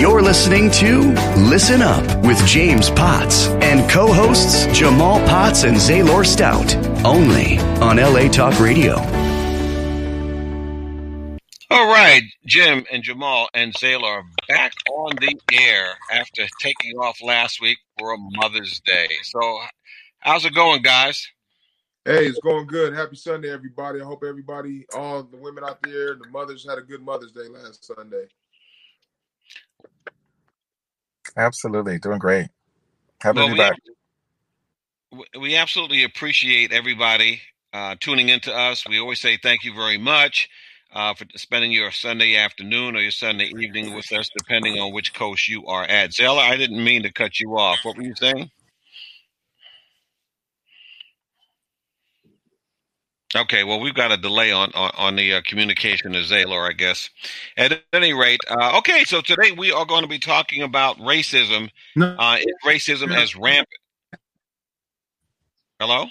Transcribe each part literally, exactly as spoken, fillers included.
You're listening to Listen Up with James Potts and co-hosts Jamal Potts and Zaylor Stout, only on L A Talk Radio. All right, Jim and Jamal and Zaylor are back on the air after taking off last week for a Mother's Day. So how's it going, guys? Hey, it's going good. Happy Sunday, everybody. I hope everybody, all the women out there, the mothers had a good Mother's Day last Sunday. Absolutely. Doing great. Happy well, to be we, back. We absolutely appreciate everybody uh, tuning into us. We always say thank you very much uh, for spending your Sunday afternoon or your Sunday evening with us, depending on which coast you are at. Zella, I didn't mean to cut you off. What were you saying? Okay, well, we've got a delay on on, on the uh, communication of Zaylor, I guess. At any rate, uh, okay, so today we are going to be talking about racism. No. Uh, is racism as rampant? Hello?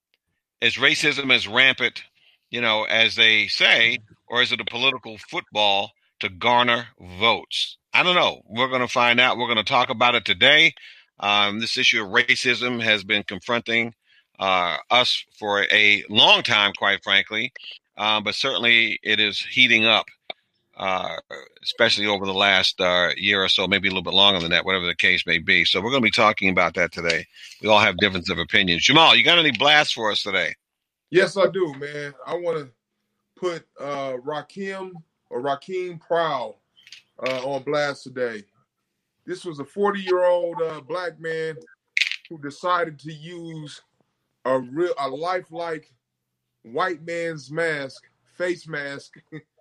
Is racism as rampant, you know, as they say, or is it a political football to garner votes? I don't know. We're going to find out. We're going to talk about it today. Um, this issue of racism has been confronting Uh, us for a long time, quite frankly, uh, but certainly it is heating up, uh, especially over the last uh, year or so, maybe a little bit longer than that, whatever the case may be. So we're going to be talking about that today. We all have difference of opinions. Jamal, you got any blasts for us today? Yes, I do, man. I want to put uh, Rakim or Rakim Prowl uh, on blast today. This was a forty-year-old uh, black man who decided to use a real, a lifelike white man's mask, face mask,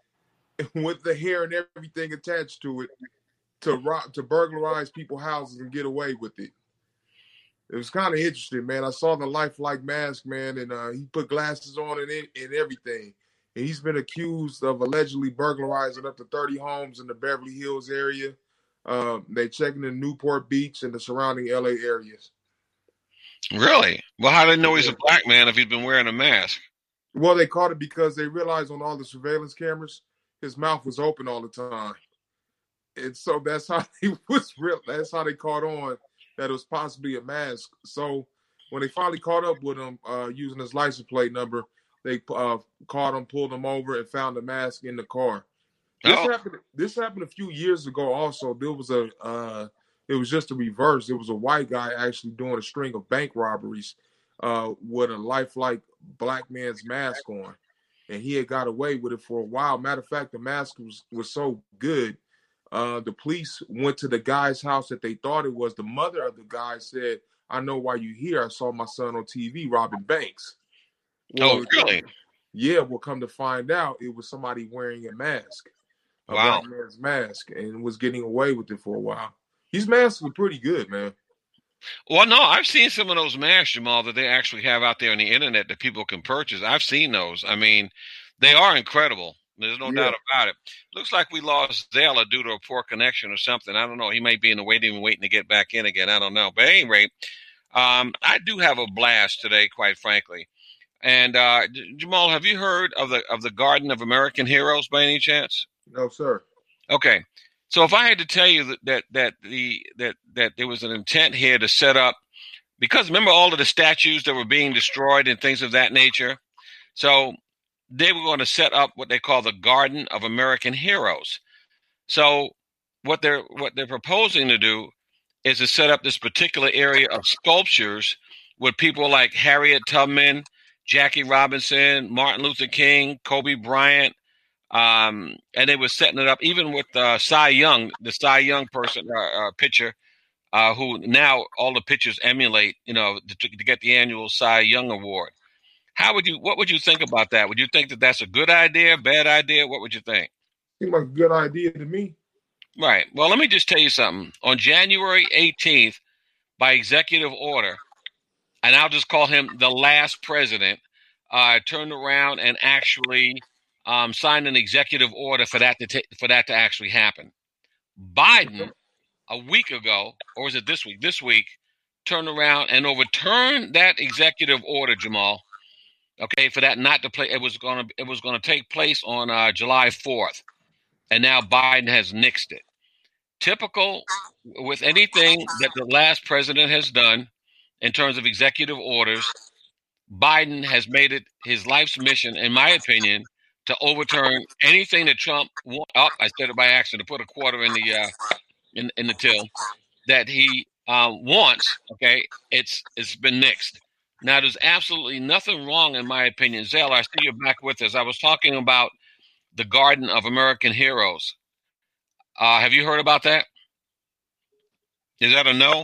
with the hair and everything attached to it, to rob, to burglarize people's houses and get away with it. It was kind of interesting, man. I saw the lifelike mask, man, and uh, he put glasses on and, and everything. And he's been accused of allegedly burglarizing up to thirty homes in the Beverly Hills area. Um, they checking in Newport Beach and the surrounding L A areas. Really? Well, how do they know he's a black man if he's been wearing a mask? Well, they caught it because they realized on all the surveillance cameras, his mouth was open all the time. And so that's how he was real. That's how they caught on that it was possibly a mask. So when they finally caught up with him uh, using his license plate number, they uh, caught him, pulled him over, and found the mask in the car. This Oh. happened. This happened a few years ago. Also, there was a. Uh, It was just a reverse. It was a white guy actually doing a string of bank robberies uh, with a lifelike black man's mask on. And he had got away with it for a while. Matter of fact, the mask was, was so good. Uh, the police went to the guy's house that they thought it was. The mother of the guy said, I know why you're here. I saw my son on T V robbing banks. Well, Oh, really? Yeah, we'll come to find out it was somebody wearing a mask. A Wow. black man's mask, and was getting away with it for a while. These masks are pretty good, man. Well, no, I've seen some of those masks, Jamal, that they actually have out there on the internet that people can purchase. I've seen those. I mean, they are incredible. There's no Yeah. doubt about it. Looks like we lost Zella due to a poor connection or something. I don't know. He might be in the waiting room waiting to get back in again. I don't know. But at any rate, um, I do have a blast today, quite frankly. And uh, J- Jamal, have you heard of the of the Garden of American Heroes by any chance? No, sir. Okay. So if I had to tell you that, that that the that that there was an intent here to set up, because remember all of the statues that were being destroyed and things of that nature, so they were going to set up what they call the Garden of American Heroes. So what they're what they're proposing to do is to set up this particular area of sculptures with people like Harriet Tubman, Jackie Robinson, Martin Luther King, Kobe Bryant. Um, and they were setting it up even with uh, Cy Young, the Cy Young person, uh, uh, pitcher, uh, who now all the pitchers emulate, you know, to, to get the annual Cy Young Award. How would you, what would you think about that? Would you think that that's a good idea, bad idea? What would you think? Seems like a good idea to me. Right. Well, let me just tell you something. On January eighteenth, by executive order, and I'll just call him the last president, uh, turned around and actually Um, signed an executive order for that to ta- for that to actually happen. Biden, a week ago, or was it this week? This week, turned around and overturned that executive order, Jamal. Okay, for that not to play. It was gonna it was gonna take place on uh, July fourth, and now Biden has nixed it. typical with anything that the last president has done in terms of executive orders, Biden has made it his life's mission, in my opinion, to overturn anything that Trump want. Oh, I said it by accident, to put a quarter in the uh, in in the till that he uh, wants. Okay, it's it's been nixed. Now, there's absolutely nothing wrong, in my opinion. Zell, I see you're back with us. I was talking about the Garden of American Heroes. Uh, have you heard about that? Is that a no?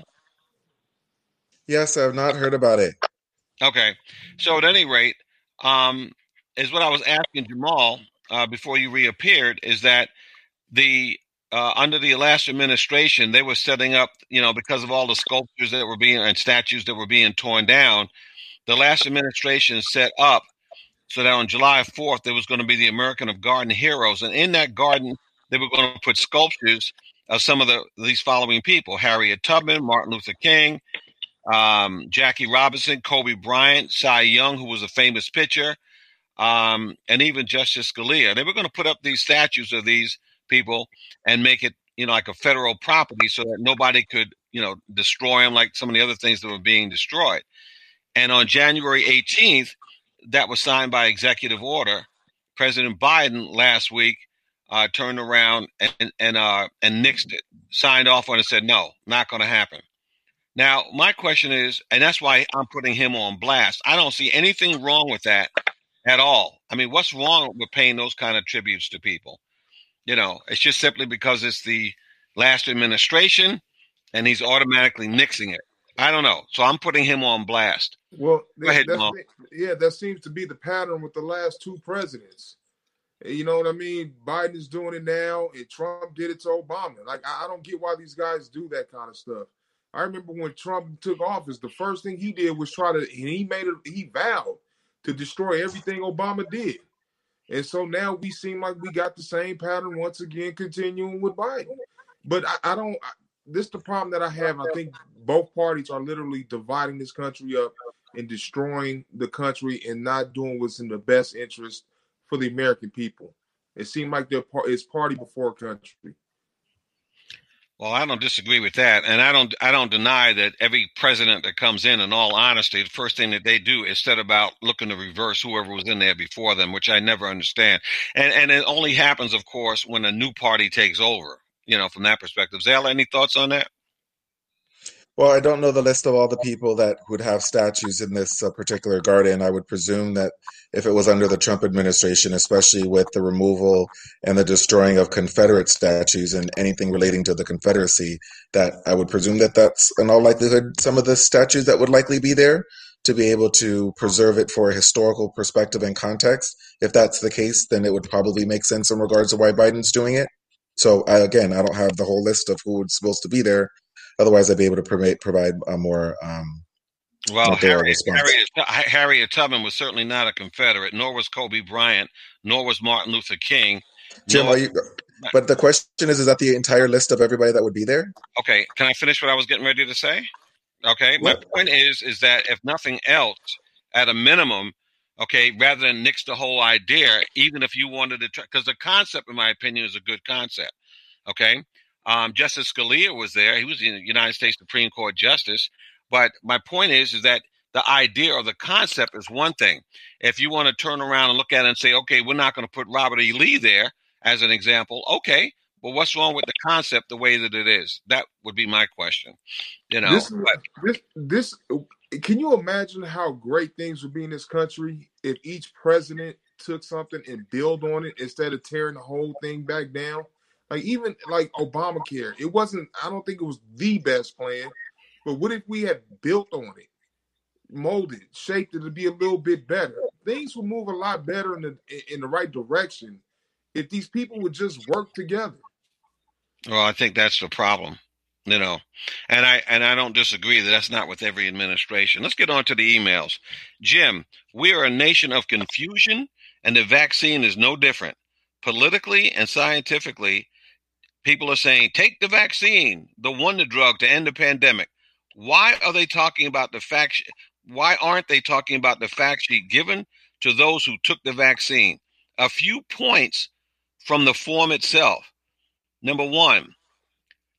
Yes, I've not heard about it. Okay. So at any rate, um, is what I was asking Jamal uh, before you reappeared, is that the uh, under the last administration, they were setting up, you know, because of all the sculptures that were being and statues that were being torn down, the last administration set up so that on July fourth, there was going to be the American of Garden Heroes. And in that garden, they were going to put sculptures of some of the these following people: Harriet Tubman, Martin Luther King, um, Jackie Robinson, Kobe Bryant, Cy Young, who was a famous pitcher, um, and even Justice Scalia. They were going to put up these statues of these people and make it, you know, like a federal property so that nobody could, you know, destroy them like some of the other things that were being destroyed. And on January eighteenth, that was signed by executive order. President Biden last week uh, turned around and and uh, and nixed it, signed off on it, and said, no, not going to happen. Now, my question is, and that's why I'm putting him on blast, I don't see anything wrong with that at all. I mean, what's wrong with paying those kind of tributes to people? You know, it's just simply because it's the last administration and he's automatically nixing it. I don't know. So I'm putting him on blast. Well, Go ahead, that's, Mom. yeah, that seems to be the pattern with the last two presidents. You know what I mean? Biden is doing it now, and Trump did it to Obama. Like, I don't get why these guys do that kind of stuff. I remember when Trump took office, the first thing he did was try to, and he made it, he vowed to destroy everything Obama did. And so now we seem like we got the same pattern once again, continuing with Biden. But I, I don't, I, this is the problem that I have. I think both parties are literally dividing this country up and destroying the country and not doing what's in the best interest for the American people. It seemed like they're par- it's party before country. Well, I don't disagree with that, and I don't. I don't deny that every president that comes in, in all honesty, the first thing that they do is set about looking to reverse whoever was in there before them, which I never understand. And and it only happens, of course, when a new party takes over. You know, from that perspective. Zala, any thoughts on that? Well, I don't know the list of all the people that would have statues in this uh, particular garden. I would presume that if it was under the Trump administration, especially with the removal and the destroying of Confederate statues and anything relating to the Confederacy, that I would presume that that's in all likelihood some of the statues that would likely be there to be able to preserve it for a historical perspective and context. If that's the case, then it would probably make sense in regards to why Biden's doing it. So I, again, I don't have the whole list of who's supposed to be there. Otherwise, I'd be able to provide, provide a more um, well. Harriet, Harriet, Harriet Tubman was certainly not a Confederate, nor was Kobe Bryant, nor was Martin Luther King. Jim, nor, are you, but the question is: is that the entire list of everybody that would be there? Okay, can I finish what I was getting ready to say? Okay, my What? point is, is that if nothing else, at a minimum, okay, rather than nix the whole idea, even if you wanted to, because the concept, in my opinion, is a good concept. Okay. Um, Justice Scalia was there. He was the United States Supreme Court Justice. But my point is, is that the idea or the concept is one thing. If you want to turn around and look at it and say, okay, we're not going to put Robert E. Lee there as an example. Okay, but what's wrong with the concept the way that it is? That would be my question. You know, this, but, this, this, can you imagine how great things would be in this country if each president took something and built on it instead of tearing the whole thing back down? Like, even like Obamacare, it wasn't, I don't think it was the best plan, but what if we had built on it, molded, shaped it to be a little bit better? Things would move a lot better in the in the right direction if these people would just work together. well, I think that's the problem, you know, and I and I don't disagree that that's not with every administration. Let's get on to the emails. Jim, we are a nation of confusion, and the vaccine is no different. Politically and scientifically, people are saying, take the vaccine, the wonder drug to end the pandemic. Why are they talking about the fact? Sh- why aren't they talking about the fact sheet given to those who took the vaccine? A few points from the form itself. Number one,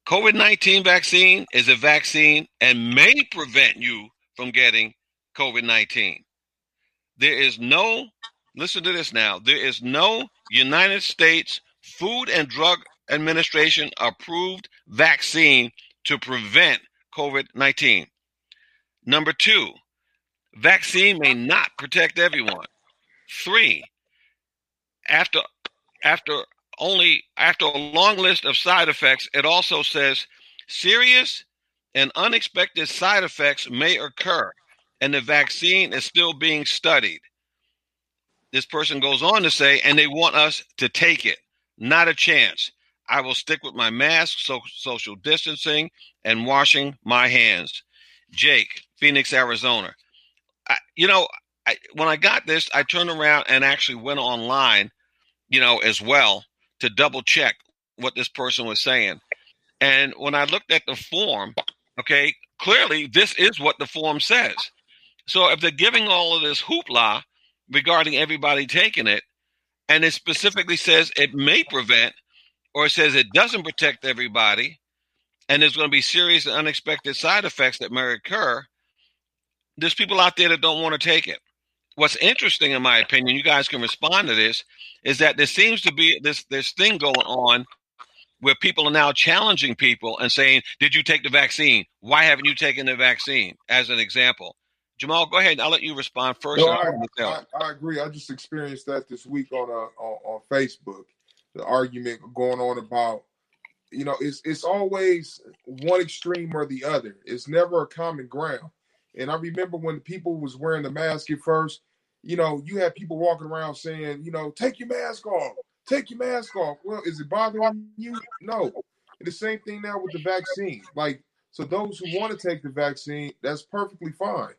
COVID nineteen vaccine is a vaccine and may prevent you from getting COVID nineteen. There is no, listen to this now, there is no United States Food and Drug Administration approved vaccine to prevent COVID nineteen. Number two, vaccine may not protect everyone. Three, after after only after a long list of side effects, it also says serious and unexpected side effects may occur, and the vaccine is still being studied. This person goes on to say, and they want us to take it. Not a chance. I will stick with my mask, so, social distancing, and washing my hands. Jake, Phoenix, Arizona. I, you know, I, when I got this, I turned around and actually went online, you know, as well to double check what this person was saying. And when I looked at the form, okay, clearly this is what the form says. So if they're giving all of this hoopla regarding everybody taking it, and it specifically says it may prevent, or it says it doesn't protect everybody, and there's going to be serious and unexpected side effects that may occur, there's people out there that don't want to take it. What's interesting, in my opinion, you guys can respond to this, is that there seems to be this this thing going on where people are now challenging people and saying, did you take the vaccine? Why haven't you taken the vaccine? As an example. Jamal, go ahead. I'll let you respond first. No, I, I, I agree. I just experienced that this week on, uh, on on Facebook. The argument going on about, you know, it's it's always one extreme or the other. It's never a common ground. And I remember when the people was wearing the mask at first, you know, you had people walking around saying, you know, take your mask off, take your mask off. Well, is it bothering you? No. And the same thing now with the vaccine. Like, so those who want to take the vaccine, that's perfectly fine.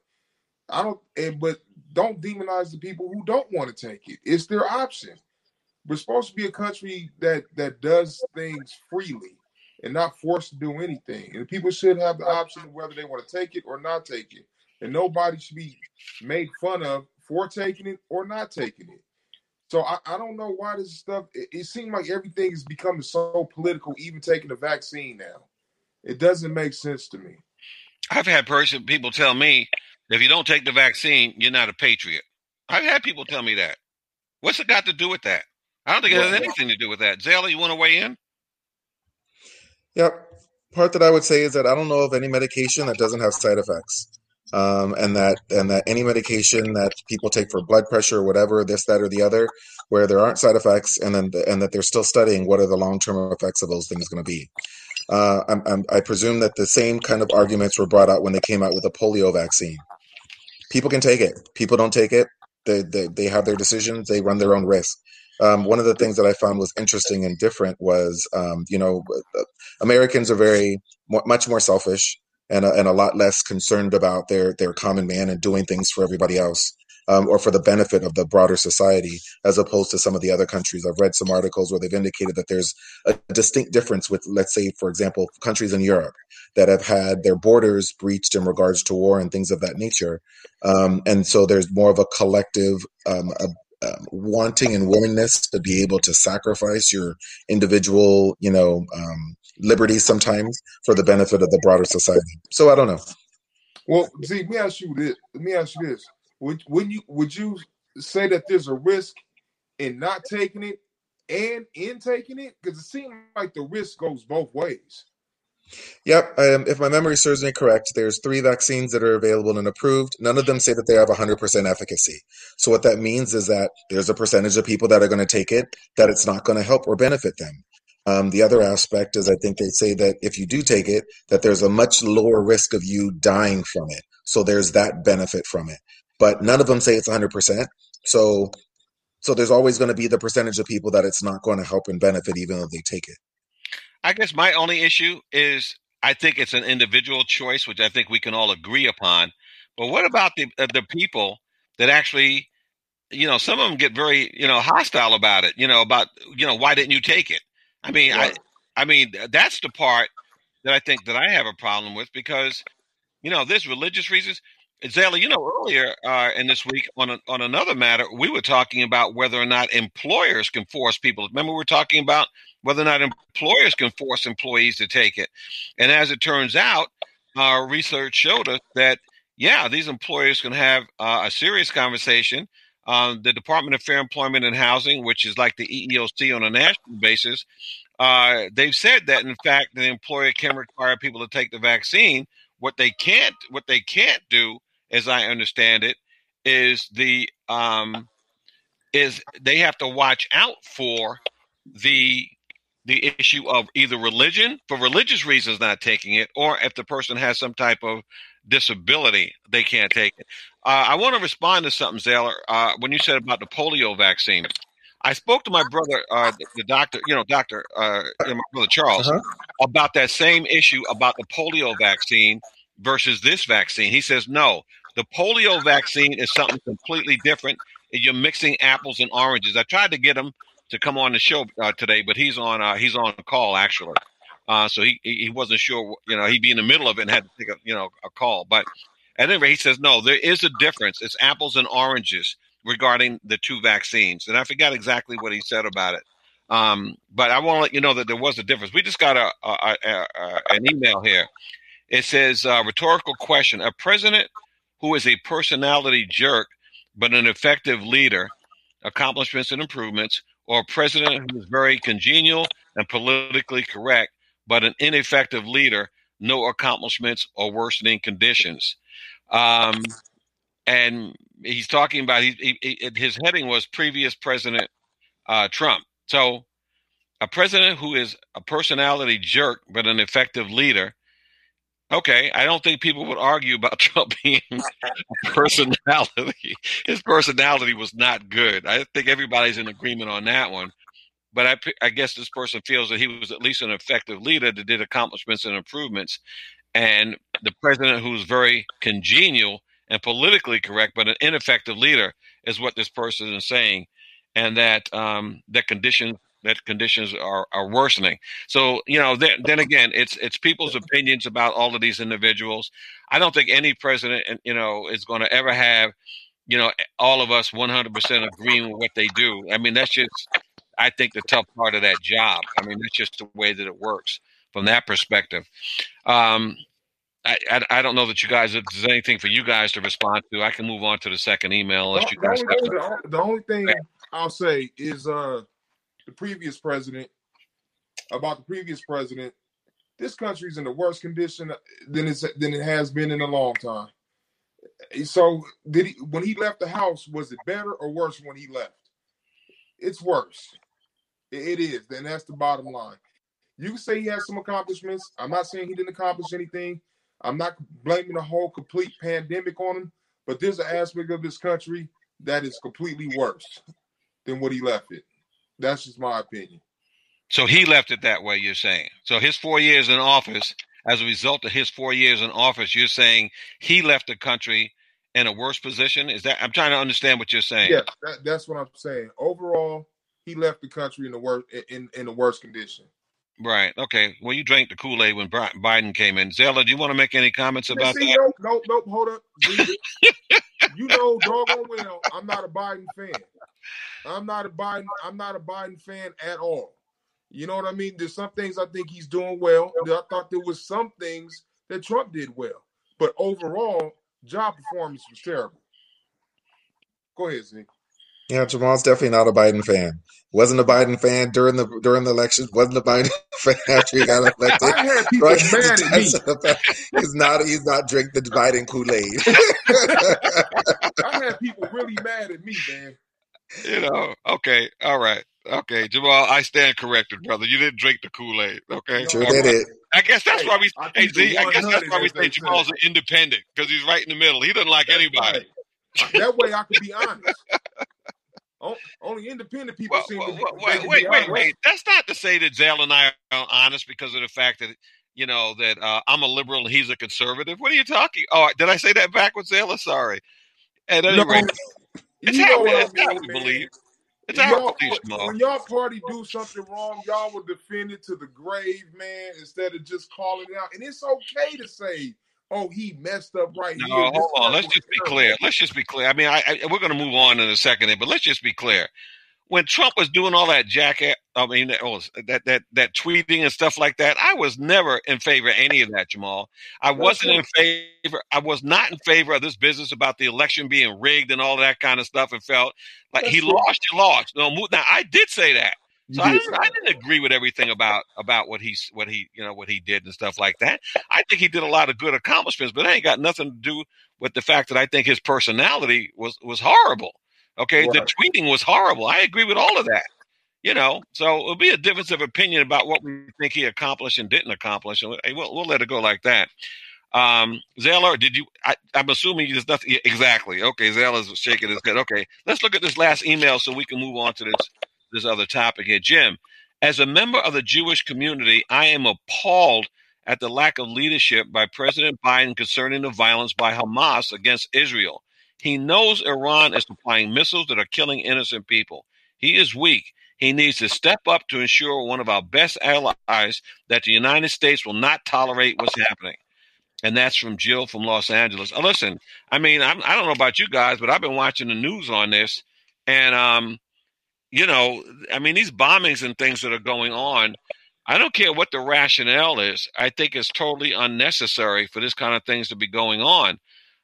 I don't, and, but don't demonize the people who don't want to take it. It's their option. We're supposed to be a country that that does things freely and not forced to do anything. And people should have the option of whether they want to take it or not take it. And nobody should be made fun of for taking it or not taking it. So I, I don't know why this stuff, it, it seems like everything is becoming so political, even taking the vaccine now. It doesn't make sense to me. I've had person people tell me, if you don't take the vaccine, you're not a patriot. I've had people tell me that. What's it got to do with that? I don't think it has anything to do with that. Zayla, you want to weigh in? Yep. Part that I would say is that I don't know of any medication that doesn't have side effects. Um, and that and that any medication that people take for blood pressure or whatever, this, that, or the other, where there aren't side effects, and then the, and that they're still studying what are the long-term effects of those things going to be. Uh, I'm, I'm, I presume that the same kind of arguments were brought out when they came out with the polio vaccine. People can take it. People don't take it. They they, they have their decisions. They run their own risk. Um, one of the things that I found was interesting and different was, um, you know, Americans are very much more selfish and a, and a lot less concerned about their their common man and doing things for everybody else, um, or for the benefit of the broader society, as opposed to some of the other countries. I've read some articles where they've indicated that there's a distinct difference with, let's say, for example, countries in Europe that have had their borders breached in regards to war and things of that nature. Um, and so there's more of a collective um, a, Um, wanting and willingness to be able to sacrifice your individual, you know, um, liberties sometimes for the benefit of the broader society. So I don't know. Well, see, let me ask you this. Let me ask you this. Would, would you would you say that there's a risk in not taking it and in taking it? Because it seems like the risk goes both ways. Yep. Um, if my memory serves me correct, there's three vaccines that are available and approved. None of them say that they have one hundred percent efficacy. So what that means is that there's a percentage of people that are going to take it, that it's not going to help or benefit them. Um, the other aspect is I think they say that if you do take it, that there's a much lower risk of you dying from it. So there's that benefit from it. But none of them say it's one hundred percent. So, so there's always going to be the percentage of people that it's not going to help and benefit even though they take it. I guess my only issue is I think it's an individual choice, which I think we can all agree upon. But what about the uh, the people that actually, you know, some of them get very, you know, hostile about it, you know, about, you know, why didn't you take it? I mean, yeah. I, I mean, that's the part that I think that I have a problem with because, you know, there's religious reasons. Zayla, you know, earlier uh, in this week on a, on another matter, we were talking about whether or not employers can force people. Remember, we were talking about whether or not employers can force employees to take it. And as it turns out, our research showed us that, yeah, these employers can have uh, a serious conversation. Um, the Department of Fair Employment and Housing, which is like the E E O C on a national basis, uh, they've said that, in fact, the employer can require people to take the vaccine. What they can't, what they can't do, as I understand it, is the um, is they have to watch out for the the issue of either religion, for religious reasons not taking it, or if the person has some type of disability, they can't take it. Uh, I want to respond to something, Zaylor, uh, when you said about the polio vaccine. I spoke to my brother, uh, the, the doctor, you know, doctor, uh, you know, my brother Charles, uh-huh. about that same issue about the polio vaccine versus this vaccine. He says, no, the polio vaccine is something completely different. You're mixing apples and oranges. I tried to get him to come on the show uh, today, but he's on uh, he's on a call actually, uh, so he he wasn't sure. You know, he'd be in the middle of it and had to take a you know a call. But at any rate, he says no, there is a difference. It's apples and oranges regarding the two vaccines, and I forgot exactly what he said about it. Um, but I want to let you know that there was a difference. We just got a, a, a, a an email here. It says uh, rhetorical question: a president who is a personality jerk but an effective leader, accomplishments and improvements, or a president who is very congenial and politically correct, but an ineffective leader, no accomplishments or worsening conditions. Um, and he's talking about, he, he, his heading was previous President uh, Trump. So a president who is a personality jerk, but an effective leader. Okay, I don't think people would argue about Trump being a personality. His personality was not good. I think everybody's in agreement on that one. But I, I guess this person feels that he was at least an effective leader that did accomplishments and improvements. And the president who's very congenial and politically correct, but an ineffective leader is what this person is saying. And that um, that conditions that conditions are, are worsening. So, you know, then, then again, it's it's people's opinions about all of these individuals. I don't think any president, you know, is going to ever have, you know, all of us one hundred percent agreeing with what they do. I mean, that's just, I think, the tough part of that job. I mean, that's just the way that it works from that perspective. Um, I, I, I don't know that you guys, if there's anything for you guys to respond to. I can move on to the second email. Unless the, you guys the, only have thing, the only thing I'll say is uh, the previous president, about the previous president, this country's in the worse condition than it's than it has been in a long time. So did he, when he left the house, was it better or worse when he left? It's worse. It, it is. And that's the bottom line. You can say he has some accomplishments. I'm not saying he didn't accomplish anything. I'm not blaming the whole complete pandemic on him, but there's an aspect of this country that is completely worse than what he left it. That's just my opinion. So he left it that way, you're saying. So his four years in office, as a result of his four years in office, you're saying he left the country in a worse position? Is that, I'm trying to understand what you're saying. Yeah, that, that's what I'm saying. Overall, he left the country in the worst in, in the worst condition. Right. Okay. Well, you drank the Kool-Aid when Biden came in. Zella, do you want to make any comments about see, that? Nope, nope, nope. Hold up. You know, doggone well, I'm not a Biden fan. I'm not a Biden. I'm not a Biden fan at all. You know what I mean? There's some things I think he's doing well. I thought there was some things that Trump did well, but overall, job performance was terrible. Go ahead, Zeke. Yeah, Jamal's definitely not a Biden fan. Wasn't a Biden fan during the during the election. Wasn't a Biden fan after he got elected. I had people right? mad at me. He's not. He's not drink the Biden Kool-Aid. I had people really mad at me, man. You know. Okay. All right. Okay, Jamal, I stand corrected, brother. You didn't drink the Kool-Aid. Okay. Sure did it. I guess that's hey, why we. I, hey, Z, I guess that's why we say Jamal's an independent, because he's right in the middle. He doesn't like that's anybody. Right. That way, I can be honest. Only independent people well, seem well, to be. Wait, wait, wait, wait, wait. That's not to say that Zell and I are honest because of the fact that, you know, that uh, I'm a liberal and he's a conservative. What are you talking? Oh, did I say that backwards, Zell? Sorry. At any no, rate, it's how, it's how we man. believe. It's y'all, how when y'all party do something wrong, y'all will defend it to the grave, man, instead of just calling it out. And it's okay to say, oh, he messed up right no, here. No, hold on. Let's just be clear. Let's just be clear. I mean, I, I, we're going to move on in a second, but let's just be clear. when Trump was doing all that jacket, I mean, that, oh, that that that tweeting and stuff like that, I was never in favor of any of that, Jamal. I wasn't in favor. I was not in favor of this business about the election being rigged and all that kind of stuff. And felt like That's he true. lost, you lost. No, now I did say that, You so I did didn't, say I that. didn't agree with everything about about what he what he you know what he did and stuff like that. I think he did a lot of good accomplishments, but that ain't got nothing to do with the fact that I think his personality was was horrible. Okay, the Right. tweeting was horrible. I agree with all of that. You know, so it'll be a difference of opinion about what we think he accomplished and didn't accomplish, and we'll, we'll let it go like that. Um, Zaylor, did you? I, I'm assuming you just nothing yeah, exactly. Okay, Zaylor's shaking his head. Okay, let's look at this last email so we can move on to this this other topic here. Jim, as a member of the Jewish community, I am appalled at the lack of leadership by President Biden concerning the violence by Hamas against Israel. He knows Iran is supplying missiles that are killing innocent people. He is weak. He needs to step up to ensure one of our best allies that the United States will not tolerate what's happening. And that's from Jill from Los Angeles. Uh, listen, I mean, I'm, I don't know about you guys, but I've been watching the news on this. And, um, you know, I mean, these bombings and things that are going on, I don't care what the rationale is. I think it's totally unnecessary for this kind of things to be going on.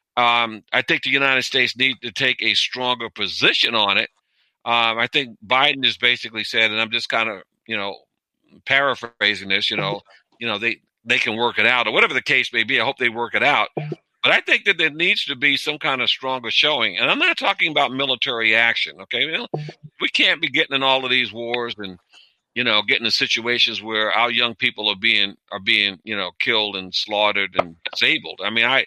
Um, I think the United States needs to take a stronger position on it. Um, I think Biden has basically said, and I'm just kind of, you know, paraphrasing this, you know, you know, they, they can work it out or whatever the case may be. I hope they work it out. But I think that there needs to be some kind of stronger showing. And I'm not talking about military action. Okay. You know, we can't be getting in all of these wars and, you know, getting in situations where our young people are being, are being, you know, killed and slaughtered and disabled. I mean, I,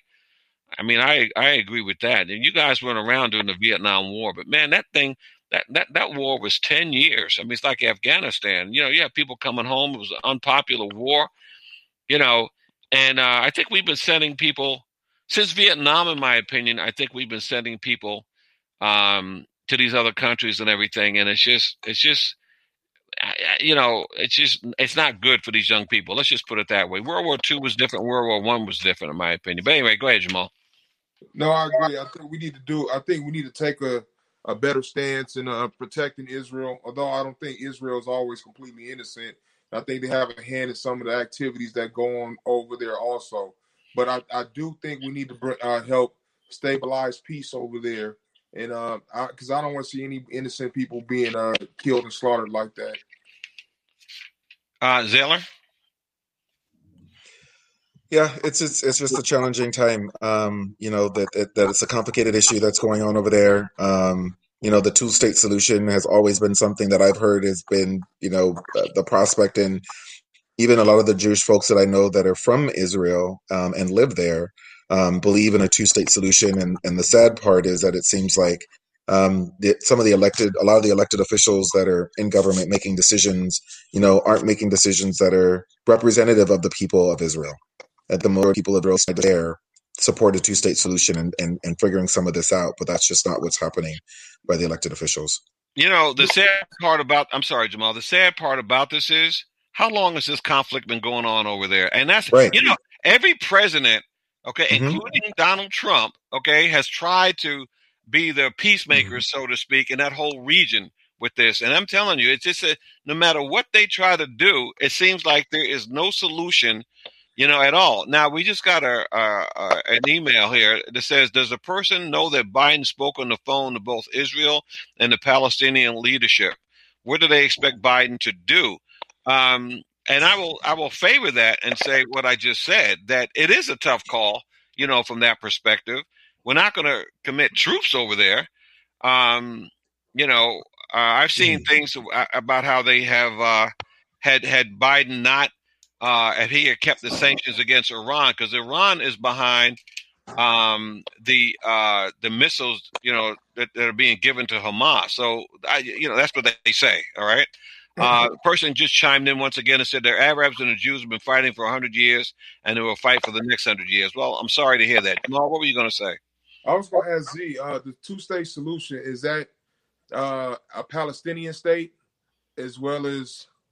I mean, I, I agree with that. And you guys weren't around during the Vietnam War, but man, that thing, that, that, that war was ten years. I mean, it's like Afghanistan. You know, you have people coming home. It was an unpopular war, you know, and uh, I think we've been sending people since Vietnam, in my opinion. I think we've been sending people um, to these other countries and everything. And it's just, it's just, you know, it's just, it's not good for these young people. Let's just put it that way. World War Two was different. World War One was different, in my opinion. But anyway, go ahead, Jamal. No, I agree. I think we need to do. I think we need to take a, a better stance in uh, protecting Israel. Although I don't think Israel is always completely innocent. I think they have a hand in some of the activities that go on over there also. But I, I do think we need to bring, uh, help stabilize peace over there, and because uh, I, I don't want to see any innocent people being uh, killed and slaughtered like that. Uh, Zaylor? Yeah, it's it's it's just a challenging time. Um, you know that, that that it's a complicated issue that's going on over there. Um, you know, the two-state solution has always been something that I've heard has been, you know, the prospect, and even a lot of the Jewish folks that I know that are from Israel um, and live there um, believe in a two-state solution. And and the sad part is that it seems like um, the, some of the elected, a lot of the elected officials that are in government making decisions, you know, aren't making decisions that are representative of the people of Israel. That the more people of Israel there support a two-state solution and, and, and figuring some of this out, but that's just not what's happening by the elected officials. You know, the sad part about, I'm sorry, Jamal, the sad part about this is, how long has this conflict been going on over there? And that's, right. You know, every president, okay, mm-hmm. including Donald Trump, okay, has tried to be the peacemaker, mm-hmm. so to speak, in that whole region with this. And I'm telling you, it's just a, no matter what they try to do, it seems like there is no solution, you know, at all. Now, we just got a, a, a an email here that says, does a person know that Biden spoke on the phone to both Israel and the Palestinian leadership? What do they expect Biden to do? Um, and I will I will favor that and say what I just said, that it is a tough call, you know, from that perspective. We're not going to commit troops over there. Um, you know, uh, I've seen mm. things about how they have uh, had had Biden not Uh, if he had kept the sanctions against Iran, because Iran is behind um, the uh, the missiles, you know, that, that are being given to Hamas. So, I, you know, that's what they say. All right. Uh, the person just chimed in once again and said the Arabs and the Jews have been fighting for one hundred years and they will fight for the next one hundred years. Well, I'm sorry to hear that. Jamal, what were you going to say? I was going to ask Z, uh, the two-state solution, is that uh, a Palestinian state as well as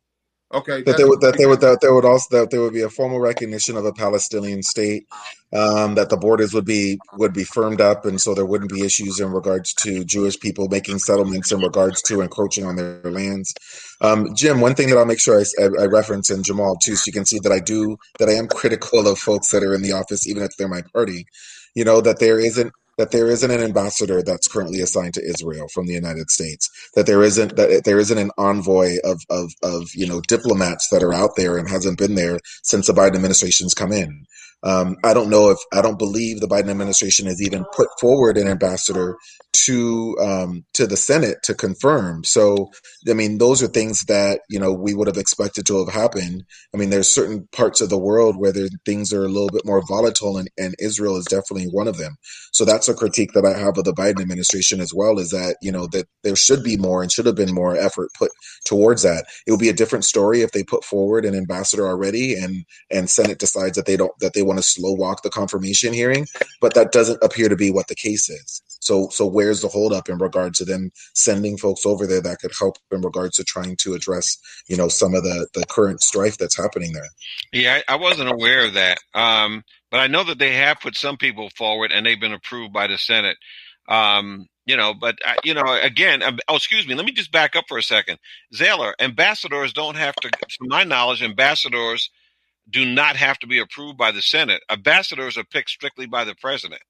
Okay, That they that's would that great. they would that there would also that there would be a formal recognition of a Palestinian state, um, that the borders would be would be firmed up, and so there wouldn't be issues in regards to Jewish people making settlements in regards to encroaching on their lands. Um, Jim, one thing that I'll make sure I, I, I reference, and Jamal too, so you can see that I do that I am critical of folks that are in the office, even if they're my party. You know that there isn't that there isn't an ambassador that's currently assigned to Israel from the United States, that there isn't that there isn't an envoy of of of you know diplomats that are out there and hasn't been there since the Biden administration's come in. Um, I don't know if I don't believe the Biden administration has even put forward an ambassador to um, to the Senate to confirm. So, I mean, those are things that you know we would have expected to have happened. I mean, there's certain parts of the world where there, things are a little bit more volatile, and, and Israel is definitely one of them. So that's a critique that I have of the Biden administration as well, is that you know that there should be more and should have been more effort put towards that. It would be a different story if they put forward an ambassador already, and and Senate decides that they don't that they want to slow walk the confirmation hearing, but that doesn't appear to be what the case is. So so where's the holdup in regard to them sending folks over there that could help in regards to trying to address you know some of the the current strife that's happening there? Yeah, I, I wasn't aware of that, um, but I know that they have put some people forward, and they've been approved by the Senate. Um, you know, but uh, you know, again, um, oh, excuse me. Let me just back up for a second. Zaylor, ambassadors don't have to, to my knowledge, ambassadors do not have to be approved by the Senate. Ambassadors are picked strictly by the president.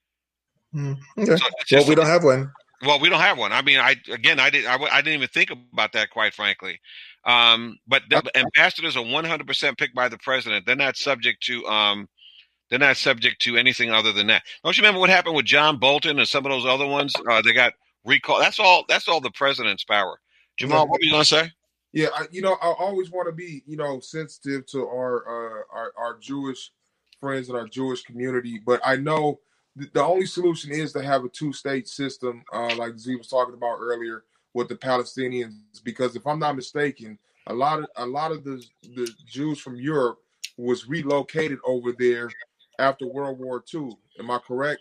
Mm, okay. So well, we don't have one. Well, we don't have one. I mean, I again, I did, I, I didn't even think about that, quite frankly. Um, but the ambassadors are one hundred percent picked by the president. They're not subject to, um, they're not subject to anything other than that. Don't you remember what happened with John Bolton and some of those other ones? Uh, they got recalled. That's all. That's all the president's power. Jamal, yeah. What were you gonna say? Yeah, I, you know, I always want to be, you know, sensitive to our, uh, our our Jewish friends and our Jewish community, but I know th- the only solution is to have a two-state system, uh, like Z was talking about earlier with the Palestinians. Because if I'm not mistaken, a lot of a lot of the the Jews from Europe was relocated over there after World War Two. Am I correct?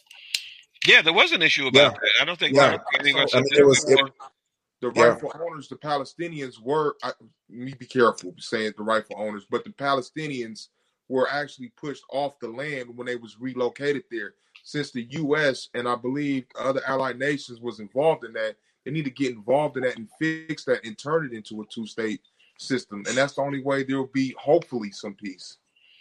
Yeah, there was an issue about yeah. that. I don't think. Yeah. I mean, so, it was. It, The rightful yeah. owners, the Palestinians, were, I, me be careful saying the rightful owners, but the Palestinians were actually pushed off the land when they was relocated there. Since the U S and I believe other allied nations was involved in that, they need to get involved in that and fix that and turn it into a two-state system. And that's the only way there will be, hopefully, some peace.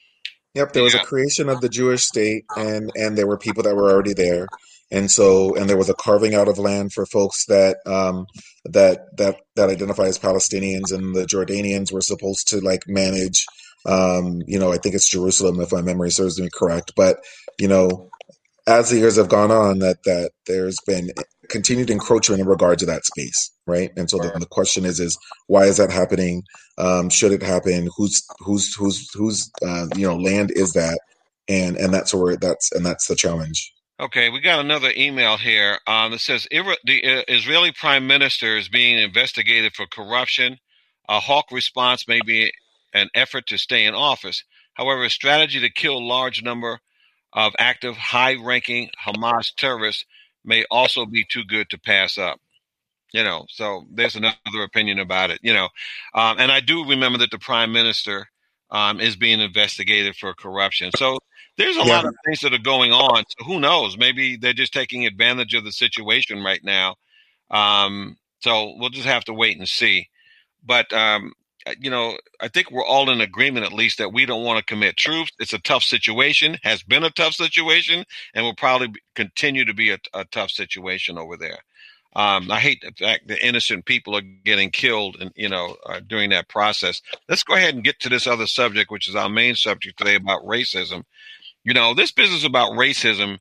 Yep, there was yeah. a creation of the Jewish state, and, and there were people that were already there. And so, and there was a carving out of land for folks that um, that that that identify as Palestinians, and the Jordanians were supposed to like manage. Um, you know, I think it's Jerusalem, if my memory serves me correct. But you know, as the years have gone on, that that there's been continued encroachment in regard to that space, right? And so the, the question is, is why is that happening? Um, should it happen? Who's who's who's who's uh, you know land is that? And and that's where that's and that's the challenge. Okay, we got another email here um, that says the uh, Israeli prime minister is being investigated for corruption. A hawk response may be an effort to stay in office. However, a strategy to kill a large number of active, high-ranking Hamas terrorists may also be too good to pass up. You know, so there's another opinion about it. You know, um, and I do remember that the prime minister um, is being investigated for corruption. So. There's a yeah. lot of things that are going on. So who knows? Maybe they're just taking advantage of the situation right now. Um, so we'll just have to wait and see. But, um, you know, I think we're all in agreement, at least, that we don't want to commit troops. It's a tough situation, has been a tough situation, and will probably continue to be a, a tough situation over there. Um, I hate the fact that innocent people are getting killed, and you know, uh, during that process. Let's go ahead and get to this other subject, which is our main subject today, about racism. You know, this business about racism,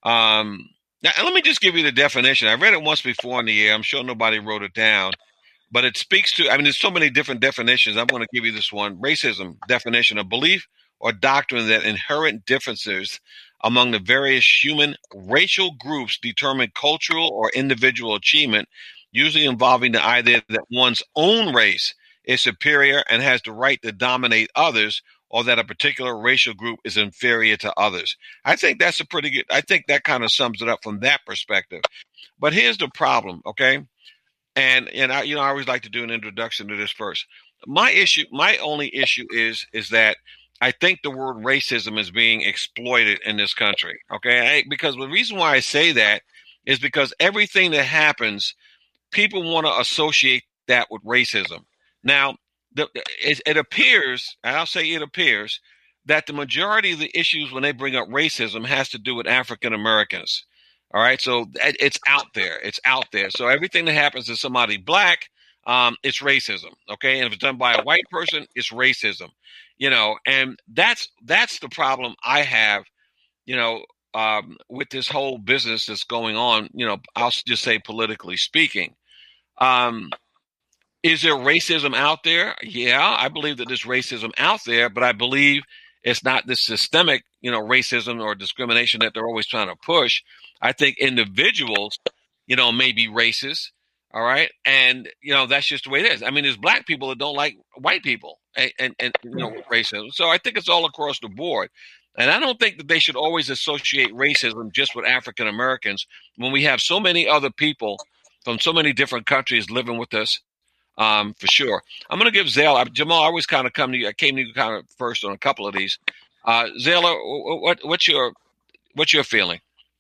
um, now, let me just give you the definition. I read it once before in the year. I'm sure nobody wrote it down, but it speaks to, I mean, there's so many different definitions. I'm going to give you this one. Racism, definition, a belief or doctrine that inherent differences among the various human racial groups determine cultural or individual achievement, usually involving the idea that one's own race is superior and has the right to dominate others, or that a particular racial group is inferior to others. I think that's a pretty good, I think that kind of sums it up from that perspective. But here's the problem, okay? And and I, you know, I always like to do an introduction to this first. My issue, my only issue is is that I think the word racism is being exploited in this country. Okay, I, because the reason why I say that is because everything that happens, people want to associate that with racism. Now, the, it, it appears, and I'll say it appears, that the majority of the issues when they bring up racism has to do with African Americans. All right, so it's out there. It's out there. So everything that happens to somebody black, um, it's racism. Okay, and if it's done by a white person, it's racism. You know, and that's that's the problem I have. You know, um, with this whole business that's going on. You know, I'll just say politically speaking. Um, is there racism out there? Yeah, I believe that there's racism out there, but I believe it's not this systemic, you know, racism or discrimination that they're always trying to push. I think individuals, you know, may be racist. All right. And, you know, that's just the way it is. I mean, there's black people that don't like white people and, and, and you know, racism. So I think it's all across the board. And I don't think that they should always associate racism just with African Americans when we have so many other people from so many different countries living with us. Um, for sure. I'm going to give Zayla, Jamal, I always kind of come to you. I came to you kind of first on a couple of these. Uh, Zayla, what, what's your, what's your feeling?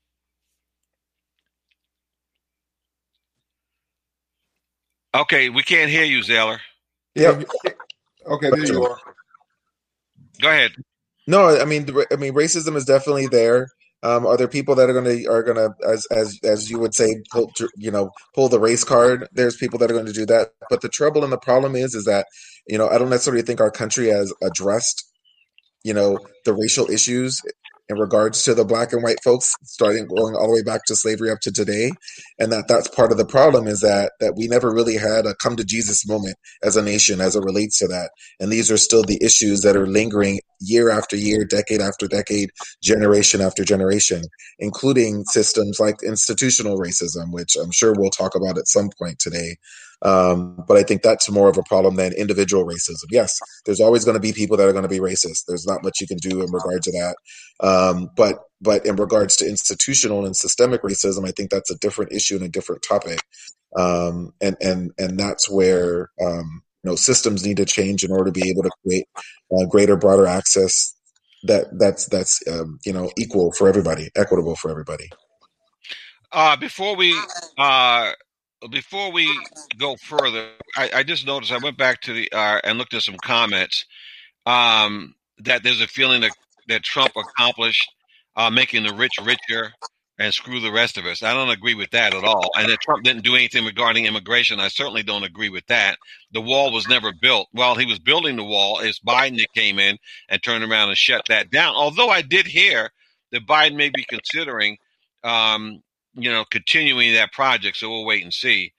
Okay. We can't hear you, Zayla. Yeah. Okay. There you are. Go ahead. No, I mean, I mean, racism is definitely there. Um, are there people that are going to are going to as as as you would say, pull, you know, pull the race card? There's people that are going to do that. But the trouble and the problem is, is that, you know, I don't necessarily think our country has addressed, you know, the racial issues in regards to the black and white folks, starting going all the way back to slavery up to today, and that that's part of the problem is that that we never really had a come to Jesus moment as a nation as it relates to that, and these are still the issues that are lingering year after year, decade after decade, generation after generation, including systems like institutional racism, which I'm sure we'll talk about at some point today. Um, but I think that's more of a problem than individual racism. Yes, there's always going to be people that are going to be racist. There's not much you can do in regard to that. Um, but but in regards to institutional and systemic racism, I think that's a different issue and a different topic. Um, and and and that's where um, you know systems need to change in order to be able to create uh, greater, broader access that that's that's um, you know equal for everybody, equitable for everybody. Uh, before we. Uh... Before we go further, I, I just noticed I went back to the uh, and looked at some comments um, that there's a feeling that, that Trump accomplished uh, making the rich richer and screw the rest of us. I don't agree with that at all. And that Trump didn't do anything regarding immigration. I certainly don't agree with that. The wall was never built. While he was building the wall, it's Biden that came in and turned around and shut that down. Although I did hear that Biden may be considering um, you know, continuing that project. So we'll wait and see.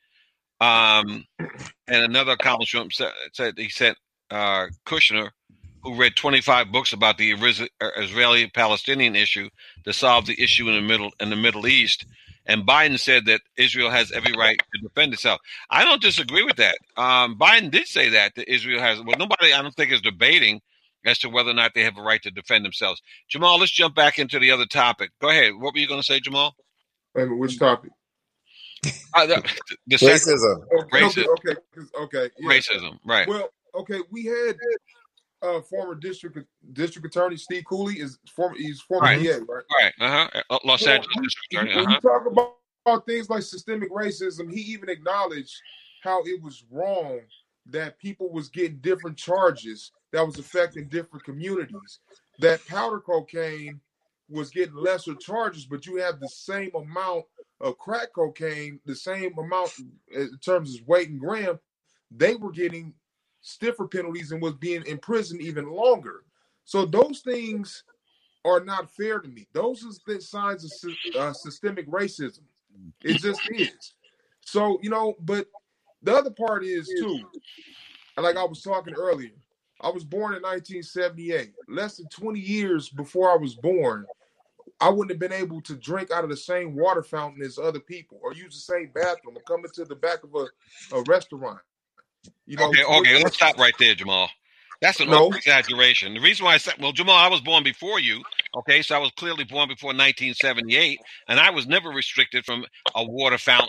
Um, and another college Trump said, said he said uh, Kushner, who read twenty-five books about the Israeli-Palestinian issue to solve the issue in the middle in the Middle East. And Biden said that Israel has every right to defend itself. I don't disagree with that. Um, Biden did say that, that Israel has. Well, nobody, I don't think, is debating as to whether or not they have a right to defend themselves. Jamal, let's jump back into the other topic. Go ahead. What were you going to say, Jamal? Wait a minute, which topic? Uh, the, the racism. Okay, racism. Okay, okay, okay. Yeah. Racism, right. Well, okay, we had uh, former district district attorney Steve Cooley is former he's former right. D A, right? Right. Uh-huh. Los well, Angeles district attorney. When uh-huh. you talk about, about things like systemic racism, he even acknowledged how it was wrong that people was getting different charges that was affecting different communities. That powder cocaine was getting lesser charges, but you have the same amount of crack cocaine, the same amount in terms of weight and gram, they were getting stiffer penalties and was being imprisoned even longer. So those things are not fair to me. Those are the signs of uh, systemic racism. It just is. So, you know, but the other part is too, like I was talking earlier, I was born in nineteen seventy-eight. Less than twenty years before I was born, I wouldn't have been able to drink out of the same water fountain as other people or use the same bathroom or come into the back of a, a restaurant. You know, okay, okay, let's stop right there, Jamal. That's an no. exaggeration. The reason why I said, well, Jamal, I was born before you, okay? So I was clearly born before nineteen seventy-eight, and I was never restricted from a water fountain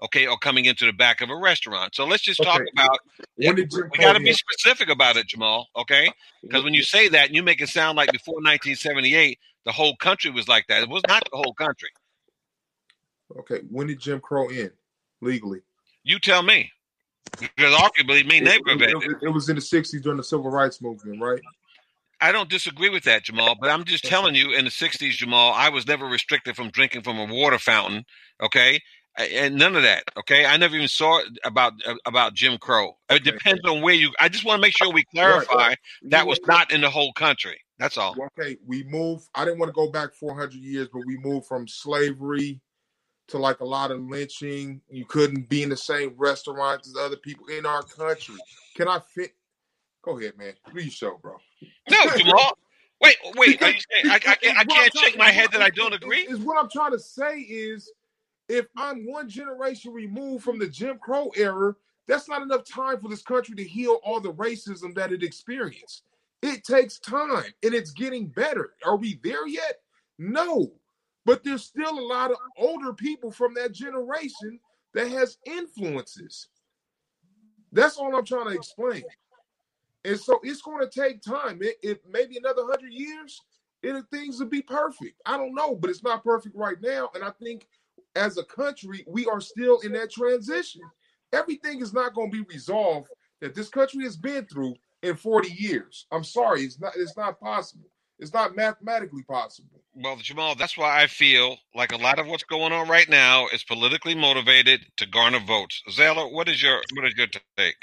okay, or coming into the back of a restaurant. So let's just Okay. talk about When we did Jim got to Crow be end? specific about it, Jamal, okay? Because when you say that, you make it sound like before nineteen seventy-eight, the whole country was like that. It was not the whole country. Okay, when did Jim Crow end legally? You tell me. Because arguably, me, It, they it, prevented it. it, it was in the sixties during the civil rights movement, right? I don't disagree with that, Jamal, but I'm just telling you, in the sixties, Jamal, I was never restricted from drinking from a water fountain, okay? And none of that, okay? I never even saw it about about Jim Crow. It Okay. depends on where you – I just want to make sure we clarify Right, right. that You was know, not in the whole country. That's all. okay, we moved. I didn't want to go back four hundred years, but we moved from slavery to like a lot of lynching. You couldn't be in the same restaurant as other people in our country. Can I fit? Go ahead, man. Do your show, bro. No, Jamal. Wait, wait. Are you saying I, I, Because- can't, I what I'm can't trying- shake my head that I don't is- agree? Is what I'm trying to say is, if I'm one generation removed from the Jim Crow era, that's not enough time for this country to heal all the racism that it experienced. It takes time, and it's getting better. Are we there yet? No. But there's still a lot of older people from that generation that has influences. That's all I'm trying to explain. And so it's going to take time. It, it maybe another hundred years, it, things will be perfect. I don't know, but it's not perfect right now. And I think as a country, we are still in that transition. Everything is not going to be resolved that this country has been through in forty years. I'm sorry, it's not. It's not possible. It's not mathematically possible. Well, Jamal, that's why I feel like a lot of what's going on right now is politically motivated to garner votes. Zayla, what is your what is your take?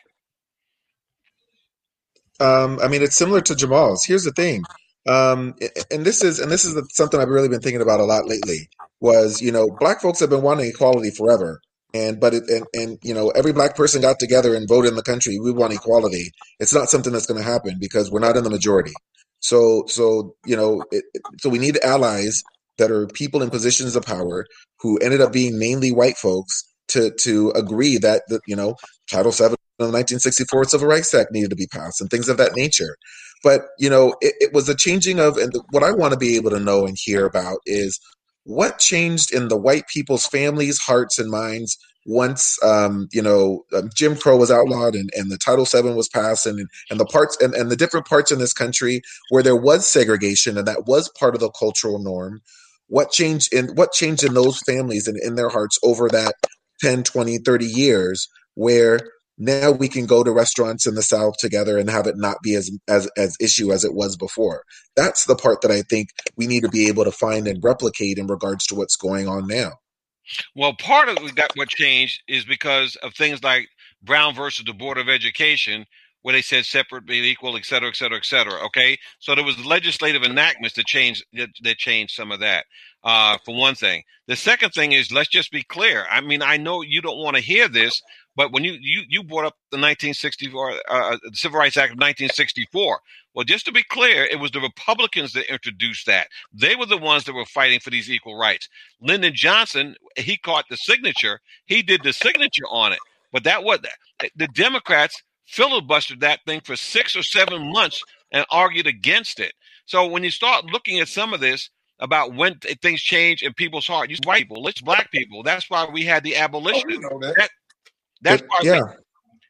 Um, I mean, it's similar to Jamal's. Here's the thing, um, and this is and this is something I've really been thinking about a lot lately. Was you know, black folks have been wanting equality forever, and but it, and and you know, every black person got together and voted in the country. We want equality. It's not something that's going to happen because we're not in the majority. So so you know, it, so we need allies that are people in positions of power who ended up being mainly white folks to to agree that the, you know, Title seven of the nineteen sixty-four Civil Rights Act needed to be passed and things of that nature. But, you know, it, it was a changing of, and what I want to be able to know and hear about is what changed in the white people's families, hearts, and minds once, um, you know, um, Jim Crow was outlawed and, and the Title seven was passed and, and the parts and, and the different parts in this country where there was segregation and that was part of the cultural norm. What changed in what changed in those families and in their hearts over that ten, twenty, thirty years where now we can go to restaurants in the South together and have it not be as as as issue as it was before. That's the part that I think we need to be able to find and replicate in regards to what's going on now. Well, part of that what changed is because of things like Brown versus the Board of Education, where they said separate but equal, et cetera, et cetera, et cetera. Okay, so there was legislative enactments that changed that, that changed some of that. Uh, for one thing, the second thing is let's just be clear. I mean, I know you don't want to hear this, but when you you you brought up the nineteen sixty-four uh, the Civil Rights Act of nineteen sixty-four, well, just to be clear, it was the Republicans that introduced that. They were the ones that were fighting for these equal rights. Lyndon Johnson, he caught the signature. He did the signature on it, but that was the Democrats filibustered that thing for six or seven months and argued against it. So when you start looking at some of this about when things change in people's heart, you white people, let's black people. That's why we had the abolition. Oh, we know that. that that's But, why. yeah. We,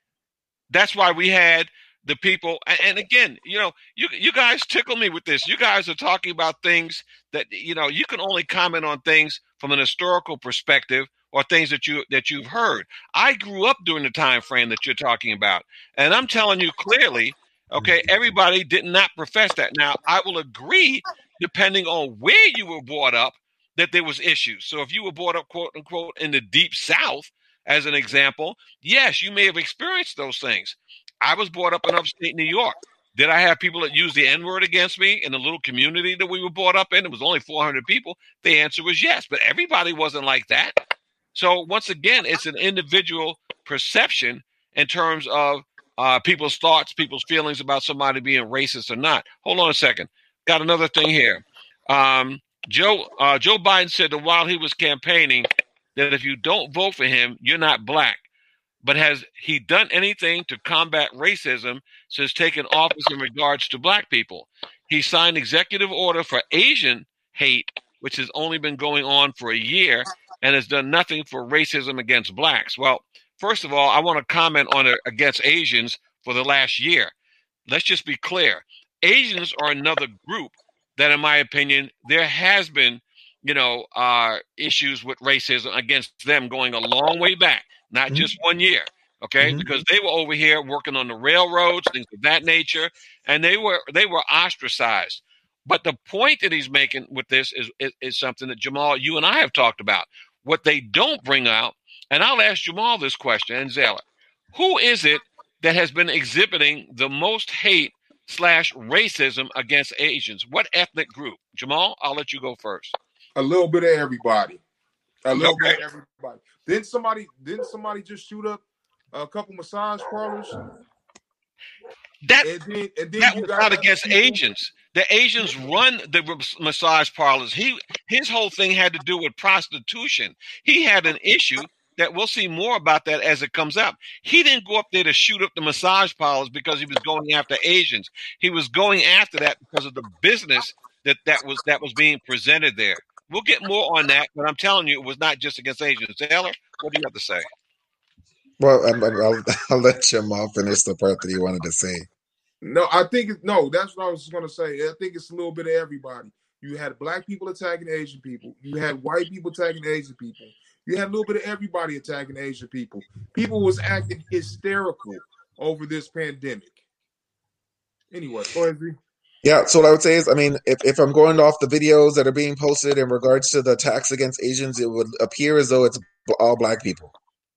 that's why we had the people. And, and again, you know, you you guys tickle me with this. You guys are talking about things that you know you can only comment on things from an historical perspective or things that you that you've heard. I grew up during the time frame that you're talking about, and I'm telling you clearly. Okay, everybody did not profess that. Now, I will agree, depending on where you were brought up, that there was issues. So if you were brought up, quote unquote, in the deep South, as an example, yes, you may have experienced those things. I was brought up in upstate New York. Did I have people that used the N-word against me in the little community that we were brought up in? It was only four hundred people. The answer was yes, but everybody wasn't like that. So once again, it's an individual perception in terms of Uh, people's thoughts, people's feelings about somebody being racist or not. Hold on a second. Got another thing here. Um, Joe uh, Joe Biden said that while he was campaigning, that if you don't vote for him, you're not black. But has he done anything to combat racism since taking office in regards to black people? He signed executive order for Asian hate, which has only been going on for a year. and has done nothing for racism against blacks. Well, first of all, I want to comment on it against Asians for the last year. Let's just be clear. Asians are another group that, in my opinion, there has been, you know, uh, issues with racism against them going a long way back, not mm-hmm. just one year. Okay, mm-hmm. because they were over here working on the railroads, things of that nature, and they were they were ostracized. But the point that he's making with this is, is is something that Jamal, you and I have talked about. What they don't bring out, and I'll ask Jamal this question, and Zayla, who is it that has been exhibiting the most hate slash racism against Asians? What ethnic group? Jamal, I'll let you go first. A little bit of everybody. A little Okay. bit of everybody. Didn't somebody didn't somebody just shoot up a couple massage parlors? That, and then, and then that you was got not against people. Asians. The Asians run the massage parlors. He his whole thing had to do with prostitution. He had an issue that we'll see more about that as it comes up. He didn't go up there to shoot up the massage parlors because he was going after Asians. He was going after that because of the business that that was that was being presented there. We'll get more on that, but I'm telling you, it was not just against Asians. Taylor, what do you have to say? Well, I'm, I'm, I'll, I'll let Jamal finish the part that he wanted to say. No, I think it, no. That's what I was going to say. I think it's a little bit of everybody. You had black people attacking Asian people. You had white people attacking Asian people. You had a little bit of everybody attacking Asian people. People was acting hysterical over this pandemic. Anyway, go ahead, Zee. Yeah, so what I would say is, I mean, if, if I'm going off the videos that are being posted in regards to the attacks against Asians, it would appear as though it's all black people.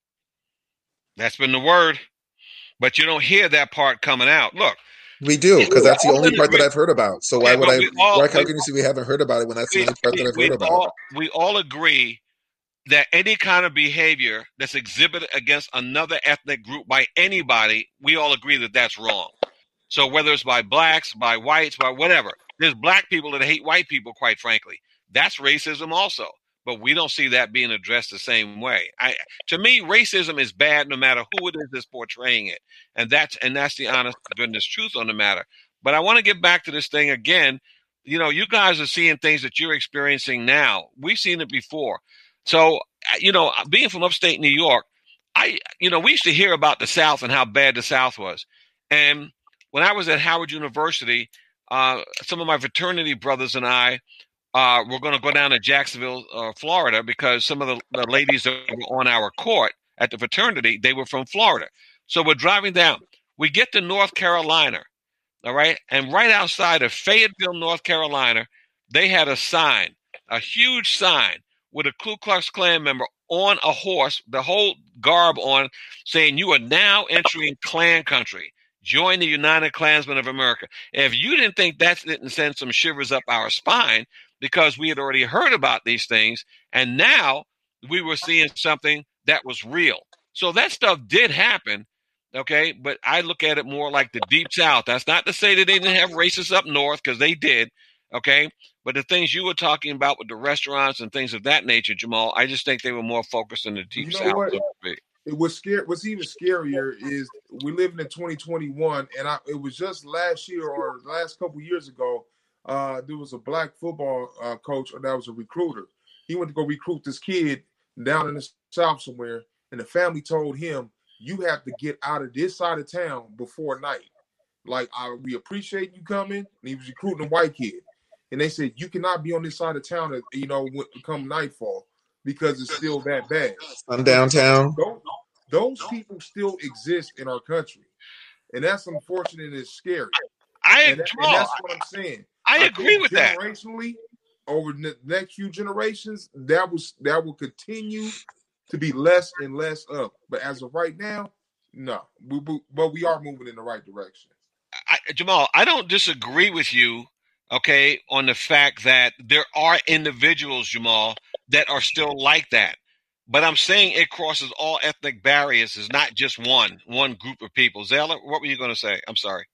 That's been the word, but you don't hear that part coming out. Look, we do, because that's the only part that I've heard about. So why yeah, would I? All, why how we, can you say we haven't heard about it when that's we, the only part we, that I've we heard about? All, we all agree that any kind of behavior that's exhibited against another ethnic group by anybody, we all agree that that's wrong. So whether it's by blacks, by whites, by whatever, there's black people that hate white people, quite frankly. That's racism also. But we don't see that being addressed the same way. I, to me, racism is bad no matter who it is that's portraying it. And that's and that's the honest to goodness truth on the matter. But I want to get back to this thing again. You know, you guys are seeing things that you're experiencing now. We've seen it before. So, you know, being from upstate New York, I, you know, we used to hear about the South and how bad the South was. And when I was at Howard University, uh, some of my fraternity brothers and I, Uh, we're going to go down to Jacksonville, uh, Florida, because some of the, the ladies that were on our court at the fraternity, they were from Florida. So we're driving down. We get to North Carolina, all right? And right outside of Fayetteville, North Carolina, they had a sign, a huge sign with a Ku Klux Klan member on a horse, the whole garb on, saying, "You are now entering Klan country. Join the United Klansmen of America." If you didn't think that didn't send some shivers up our spine, because we had already heard about these things, and now we were seeing something that was real. So that stuff did happen, okay? But I look at it more like the Deep South. That's not to say that they didn't have racists up north, because they did, okay? But the things you were talking about with the restaurants and things of that nature, Jamal, I just think they were more focused in the Deep You know South. what? So to speak. It was scary. What's even scarier is we're living in twenty twenty-one, and I, it was just last year or last couple years ago. Uh, there was a black football uh, coach, or that was a recruiter. He went to go recruit this kid down in the South somewhere, and the family told him, "You have to get out of this side of town before night. Like, I, we appreciate you coming." And he was recruiting a white kid, and they said, "You cannot be on this side of town, at, you know, when, come nightfall, because it's still that bad." I'm downtown. Those, those people still exist in our country, and that's unfortunate and it's scary. I and, that, and that's what I'm saying. I, I agree with that. Generationally, over the next few generations, that was that will continue to be less and less of. But as of right now, no. We, we, but we are moving in the right direction. I, Jamal, I don't disagree with you, okay, on the fact that there are individuals, Jamal, that are still like that. But I'm saying it crosses all ethnic barriers. It's not just one, one group of people. Zayla, what were you going to say? I'm sorry.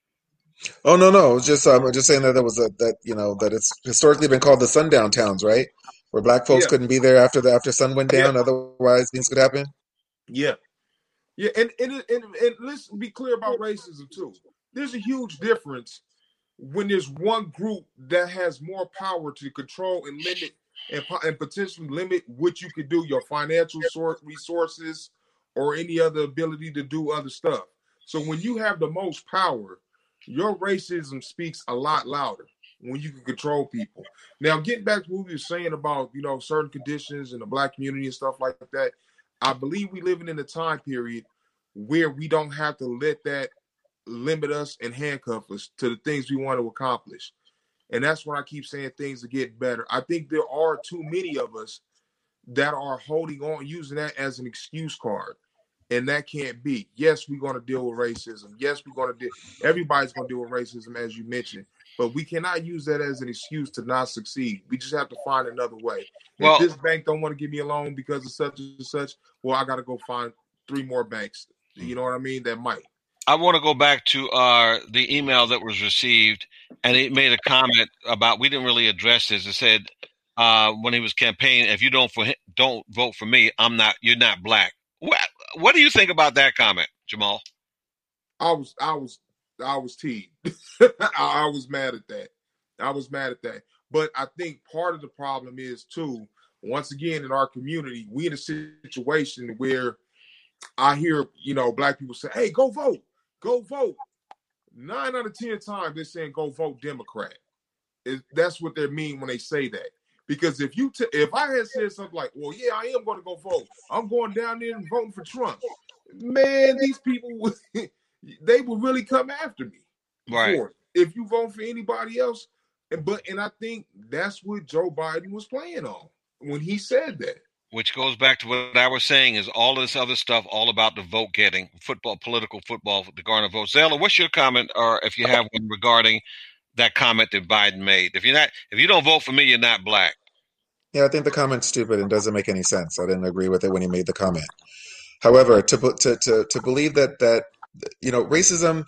Oh no, no, it's just um, just saying that there was a that you know that it's historically been called the sundown towns, right? Where black folks yeah. couldn't be there after the after sun went down, yeah. otherwise things could happen. Yeah, yeah, and and, and and let's be clear about racism too. There's a huge difference when there's one group that has more power to control and limit and, and potentially limit what you could do, your financial source, resources, or any other ability to do other stuff. So when you have the most power, your racism speaks a lot louder when you can control people. Now, getting back to what we were saying about, you know, certain conditions in the Black community and stuff like that, I believe we living in a time period where we don't have to let that limit us and handcuff us to the things we want to accomplish. And that's when I keep saying things are getting better. I think there are too many of us that are holding on, using that as an excuse card. And that can't be. Yes, we're going to deal with racism. Yes, we're going to deal. Everybody's going to deal with racism, as you mentioned. But we cannot use that as an excuse to not succeed. We just have to find another way. Well, if this bank don't want to give me a loan because of such and such, well, I got to go find three more banks. You know what I mean? That might. I want to go back to uh, the email that was received, and it made a comment about, we didn't really address this. It said uh, when he was campaigning, if you don't for him, don't vote for me, I'm not. You're not black. What What do you think about that comment, Jamal? I was, I was, I was teed. I, I was mad at that. I was mad at that. But I think part of the problem is too. Once again, in our community, we in a situation where I hear, you know, Black people say, "Hey, go vote, go vote." Nine out of ten times they're saying, "Go vote Democrat." It, that's what they mean when they say that. Because if you, t- if I had said something like, "Well, yeah, I am going to go vote. I'm going down there and voting for Trump," man, these people would, they would really come after me. Right. If you vote for anybody else, and but and I think that's what Joe Biden was playing on when he said that. Which goes back to what I was saying, is all this other stuff, all about the vote getting, football, political football, to garner votes. Zayla, what's your comment, or if you have one, regarding that comment that Biden made? If you're not, if you don't vote for me, you're not black. Yeah, I think the comment's stupid and doesn't make any sense. I didn't agree with it when he made the comment. However, to to to to believe that that you know racism.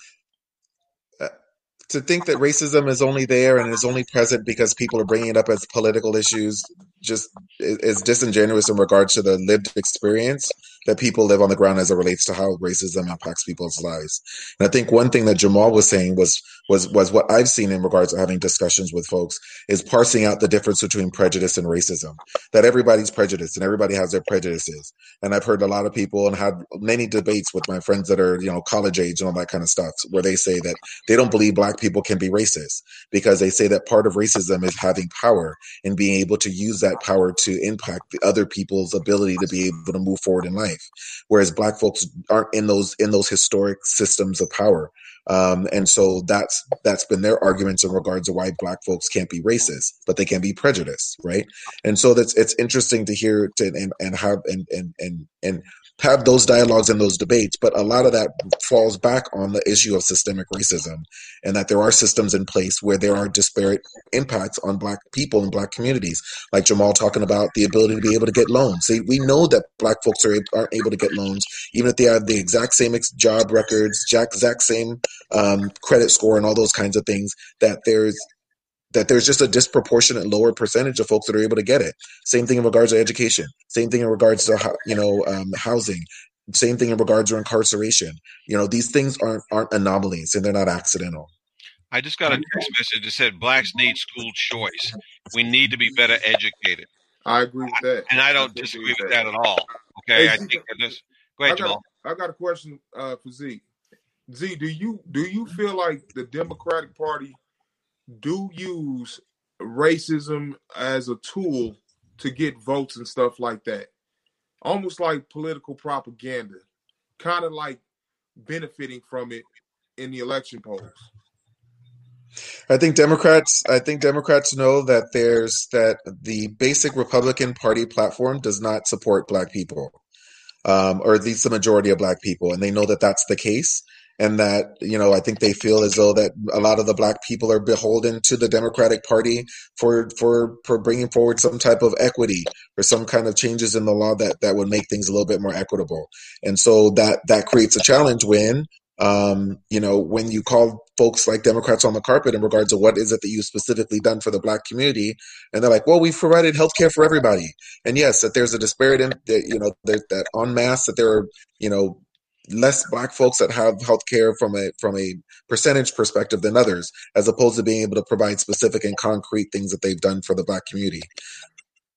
To think that racism is only there and is only present because people are bringing it up as political issues just is disingenuous in regards to the lived experience that people live on the ground as it relates to how racism impacts people's lives. And I think one thing that Jamal was saying was was was what I've seen in regards to having discussions with folks is parsing out the difference between prejudice and racism. That everybody's prejudiced and everybody has their prejudices. And I've heard a lot of people and had many debates with my friends that are, you know, college age and all that kind of stuff, where they say that they don't believe Black people can be racist because they say that part of racism is having power and being able to use that power to impact the other people's ability to be able to move forward in life. Whereas Black folks aren't in those in those historic systems of power. Um, and so that's that's been their arguments in regards to why Black folks can't be racist, but they can be prejudiced, right? And so that's it's interesting to hear to, and and have and and and and have those dialogues and those debates. But a lot of that falls back on the issue of systemic racism, and that there are systems in place where there are disparate impacts on Black people and Black communities. Like Jamal talking about the ability to be able to get loans. See, we know that Black folks are aren't able to get loans, even if they have the exact same job records, exact same um, credit score, and all those kinds of things. That there's that there's just a disproportionate lower percentage of folks that are able to get it. Same thing in regards to education. Same thing in regards to, you know, um, housing. Same thing in regards to incarceration. You know, these things aren't aren't anomalies and they're not accidental. I just got a text message that said Blacks need school choice. We need to be better educated. I agree with that. And I don't I disagree with that. that at all. Okay. Hey, I Z, think that this, go ahead, I got, Jamal. I got a question uh, for Z. Z, do you do you feel like the Democratic Party do use racism as a tool to get votes and stuff like that? Almost like political propaganda, kind of like benefiting from it in the election polls. I think Democrats I think Democrats know that there's that the basic Republican Party platform does not support Black people, um, or at least the majority of Black people, and they know that that's the case. And that, you know, I think they feel as though that a lot of the Black people are beholden to the Democratic Party for for for bringing forward some type of equity or some kind of changes in the law that, that would make things a little bit more equitable. And so that that creates a challenge when, um, you know, when you call folks like Democrats on the carpet in regards to what is it that you've specifically done for the Black community, and they're like, well, we've provided healthcare for everybody. And yes, that there's a disparate, in, you know, that, that en masse that there are, you know, less Black folks that have healthcare from a from a percentage perspective than others, as opposed to being able to provide specific and concrete things that they've done for the Black community.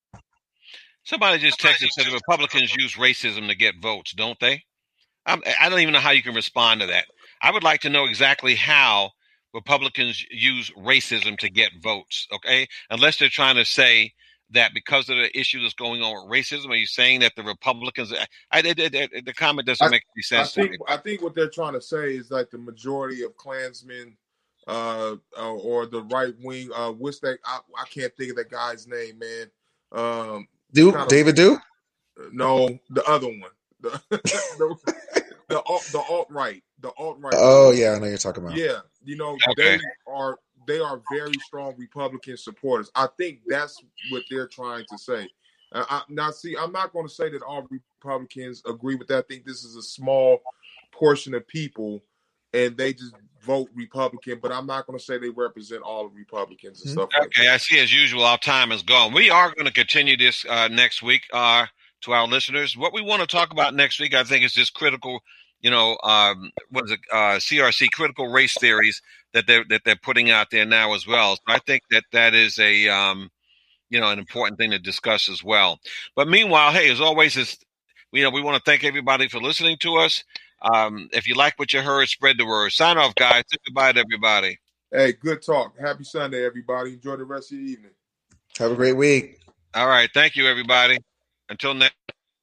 Somebody just texted and said the Republicans use racism to get votes, don't they? I'm, I don't even know how you can respond to that. I would like to know exactly how Republicans use racism to get votes, okay? Unless they're trying to say that because of the issue that's going on with racism, are you saying that the Republicans? I, I, I, the comment doesn't I, make any sense. I think, I think what they're trying to say is like the majority of Klansmen uh, uh, or the right wing. Uh, what's that? I, I can't think of that guy's name, man. Um, Duke, kind of, David Duke? No, the other one. The the, the, alt, the alt-right. The alt-right. Oh, yeah, I know you're talking about. Yeah, you know, okay. they are they are very strong Republican supporters. I think that's what they're trying to say. Uh, I, now, see, I'm not going to say that all Republicans agree with that. I think this is a small portion of people, and they just vote Republican, but I'm not going to say they represent all the Republicans and mm-hmm. stuff like okay, that. I see. As usual, our time is gone. We are going to continue this uh, next week uh, to our listeners. What we want to talk about next week, I think, is this critical, you know, um, what is it, uh, C R C, critical race theories that they're, that they're putting out there now as well. So I think that that is a, um, you know, an important thing to discuss as well. But meanwhile, hey, as always, is you know, we want to thank everybody for listening to us. Um, if you like what you heard, spread the word. Sign off, guys. Say goodbye to everybody. Hey, good talk. Happy Sunday, everybody. Enjoy the rest of your evening. Have a great week. All right. Thank you, everybody. Until next.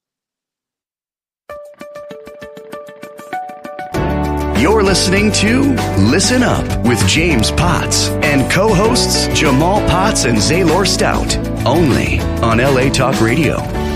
You're listening to Listen Up with James Potts and co-hosts Jamal Potts and Zaylor Stout, only on L A Talk Radio.